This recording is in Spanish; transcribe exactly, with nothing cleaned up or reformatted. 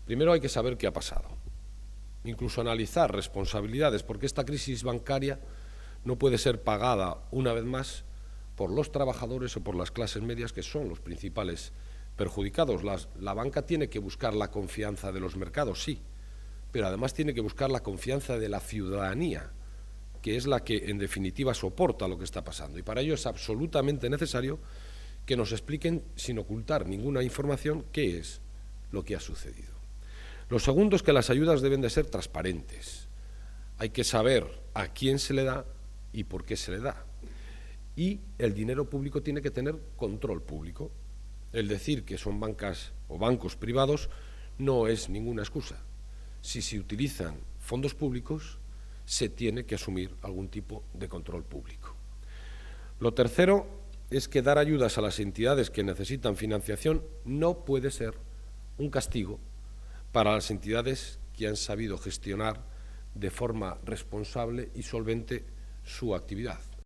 Primero hay que saber qué ha pasado, incluso analizar responsabilidades, porque esta crisis bancaria no puede ser pagada una vez más por los trabajadores o por las clases medias, que son los principales perjudicados. Las, la banca tiene que buscar la confianza de los mercados, sí, pero además tiene que buscar la confianza de la ciudadanía, que es la que en definitiva soporta lo que está pasando. Y para ello es absolutamente necesario que nos expliquen, sin ocultar ninguna información, qué es lo que ha sucedido. Lo segundo es que las ayudas deben de ser transparentes. Hay que saber a quién se le da y por qué se le da. Y el dinero público tiene que tener control público. El decir que son bancas o bancos privados no es ninguna excusa. Si se utilizan fondos públicos, se tiene que asumir algún tipo de control público. Lo tercero es que dar ayudas a las entidades que necesitan financiación no puede ser un castigo para las entidades que han sabido gestionar de forma responsable y solvente su actividad.